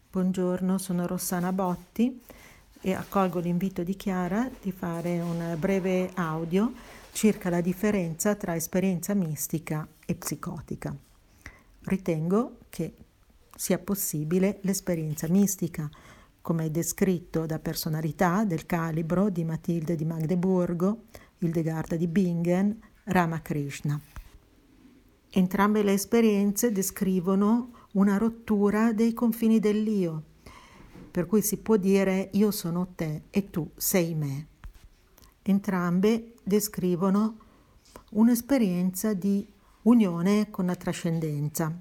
Buongiorno, sono Rossana Botti e accolgo l'invito di Chiara di fare un breve audio circa la differenza tra esperienza mistica e psicotica. Ritengo che sia possibile l'esperienza mistica, come è descritto da personalità del calibro di Matilde di Magdeburgo, Hildegarda di Bingen, Ramakrishna. Entrambe le esperienze descrivono una rottura dei confini dell'io, per cui si può dire io sono te e tu sei me. Entrambe descrivono un'esperienza di unione con la trascendenza,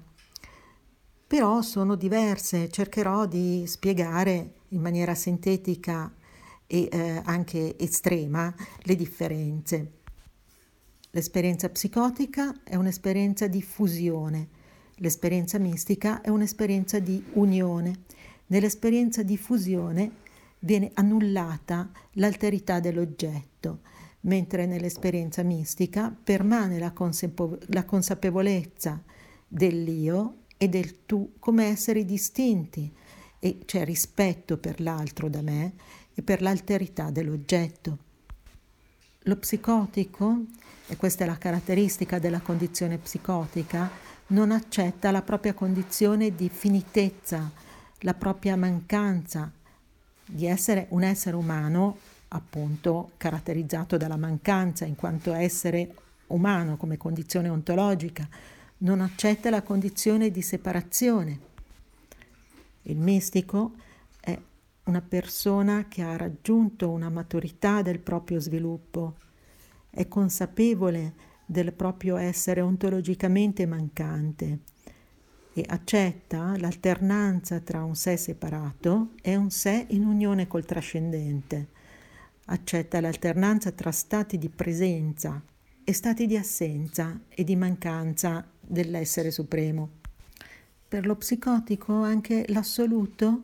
però sono diverse. Cercherò di spiegare in maniera sintetica e anche estrema le differenze. L'esperienza psicotica è un'esperienza di fusione, l'esperienza mistica è un'esperienza di unione. Nell'esperienza di fusione viene annullata l'alterità dell'oggetto, mentre nell'esperienza mistica permane la consapevolezza dell'io e del tu come esseri distinti, e c'è rispetto per l'altro da me e per l'alterità dell'oggetto. Lo psicotico, e questa è la caratteristica della condizione psicotica, non accetta la propria condizione di finitezza, la propria mancanza di essere un essere umano, appunto caratterizzato dalla mancanza in quanto essere umano come condizione ontologica, non accetta la condizione di separazione. Il mistico è una persona che ha raggiunto una maturità del proprio sviluppo, è consapevole del proprio essere ontologicamente mancante e accetta l'alternanza tra un sé separato e un sé in unione col trascendente, accetta l'alternanza tra stati di presenza e stati di assenza e di mancanza dell'essere supremo. Per lo psicotico anche l'assoluto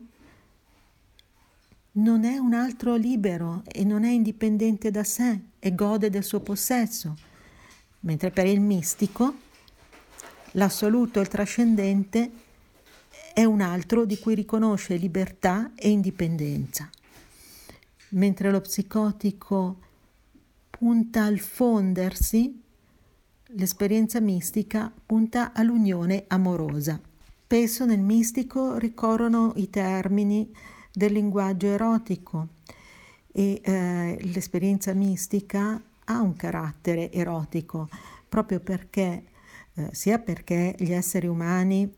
non è un altro libero e non è indipendente da sé e gode del suo possesso, mentre per il mistico l'assoluto e il trascendente è un altro di cui riconosce libertà e indipendenza. Mentre lo psicotico punta al fondersi, l'esperienza mistica punta all'unione amorosa. Spesso nel mistico ricorrono i termini del linguaggio erotico e l'esperienza mistica ha un carattere erotico proprio perché sia perché gli esseri umani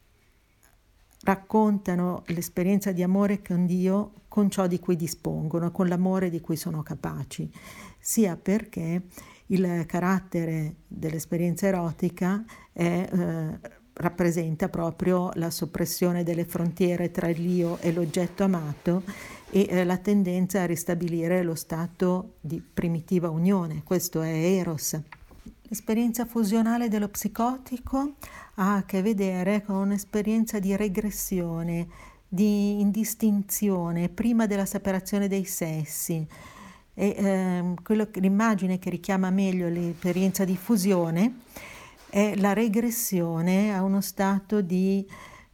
raccontano l'esperienza di amore con Dio con ciò di cui dispongono, con l'amore di cui sono capaci, sia perché il carattere dell'esperienza erotica rappresenta proprio la soppressione delle frontiere tra l'io e l'oggetto amato e la tendenza a ristabilire lo stato di primitiva unione. Questo è Eros. L'esperienza fusionale dello psicotico ha a che vedere con un'esperienza di regressione, di indistinzione prima della separazione dei sessi. E l'immagine che richiama meglio l'esperienza di fusione è la regressione a uno stato di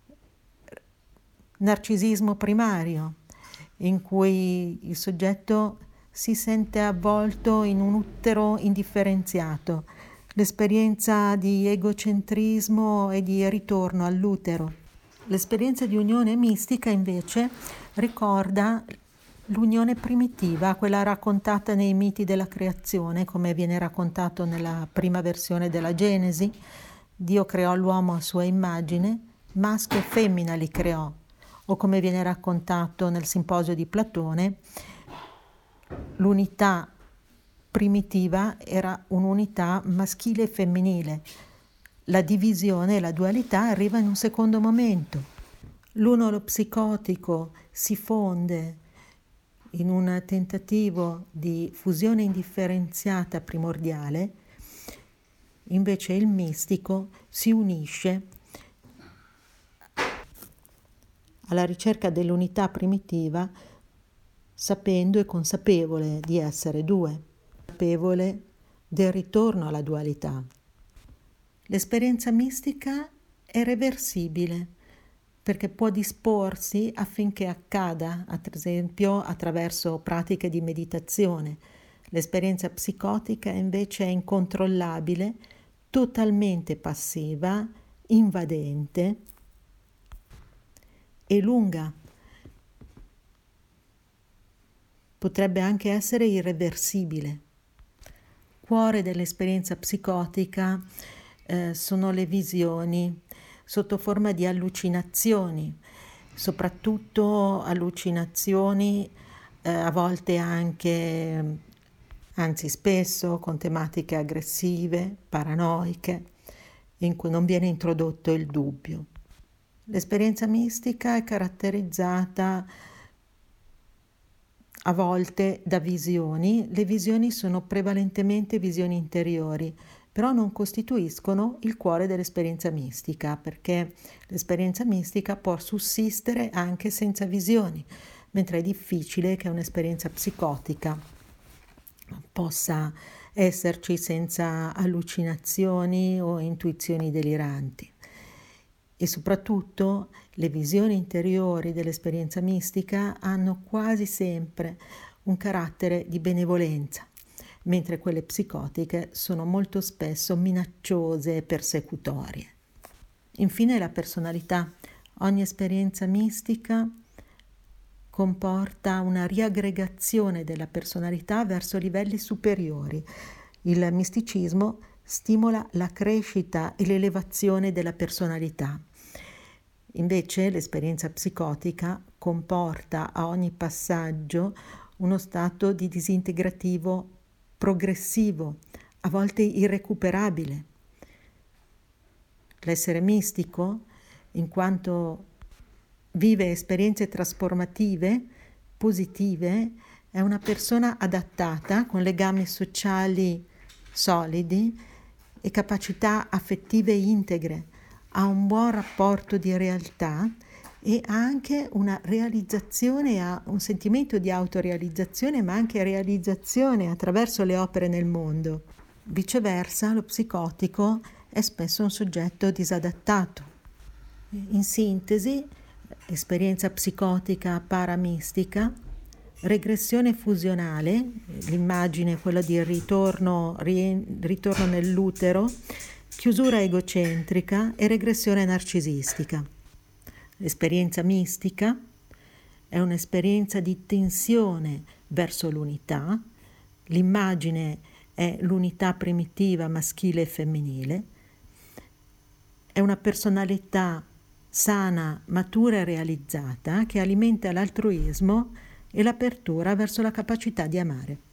narcisismo primario, in cui il soggetto si sente avvolto in un utero indifferenziato, l'esperienza di egocentrismo e di ritorno all'utero. L'esperienza di unione mistica invece ricorda l'unione primitiva, quella raccontata nei miti della creazione, come viene raccontato nella prima versione della Genesi. Dio creò l'uomo a sua immagine, maschio e femmina li creò, o come viene raccontato nel Simposio di Platone, l'unità primitiva era un'unità maschile e femminile. La divisione e la dualità arriva in un secondo momento. L'uno, lo psicotico, si fonde in un tentativo di fusione indifferenziata primordiale, invece il mistico si unisce alla ricerca dell'unità primitiva, sapendo e consapevole di essere due, consapevole del ritorno alla dualità. L'esperienza mistica è reversibile, perché può disporsi affinché accada, ad esempio attraverso pratiche di meditazione. L'esperienza psicotica invece è incontrollabile, totalmente passiva, invadente e lunga. Potrebbe anche essere irreversibile. Cuore dell'esperienza psicotica sono le visioni sotto forma di allucinazioni, soprattutto allucinazioni a volte anche, anzi spesso, con tematiche aggressive, paranoiche, in cui non viene introdotto il dubbio. L'esperienza mistica è caratterizzata a volte da visioni. Le visioni sono prevalentemente visioni interiori, però non costituiscono il cuore dell'esperienza mistica, perché l'esperienza mistica può sussistere anche senza visioni, mentre è difficile che un'esperienza psicotica possa esserci senza allucinazioni o intuizioni deliranti. E soprattutto le visioni interiori dell'esperienza mistica hanno quasi sempre un carattere di benevolenza, mentre quelle psicotiche sono molto spesso minacciose e persecutorie. Infine la personalità. Ogni esperienza mistica comporta una riaggregazione della personalità verso livelli superiori. Il misticismo stimola la crescita e l'elevazione della personalità. Invece l'esperienza psicotica comporta a ogni passaggio uno stato di disintegrativo progressivo, a volte irrecuperabile. L'essere mistico, in quanto vive esperienze trasformative, positive, è una persona adattata, con legami sociali solidi e capacità affettive integre, ha un buon rapporto di realtà e ha anche una realizzazione, ha un sentimento di autorealizzazione, ma anche realizzazione attraverso le opere nel mondo. Viceversa, lo psicotico è spesso un soggetto disadattato. In sintesi, esperienza psicotica paramistica, regressione fusionale, l'immagine è quella di ritorno nell'utero, chiusura egocentrica e regressione narcisistica. L'esperienza mistica è un'esperienza di tensione verso l'unità, l'immagine è l'unità primitiva maschile e femminile, è una personalità sana, matura e realizzata che alimenta l'altruismo e l'apertura verso la capacità di amare.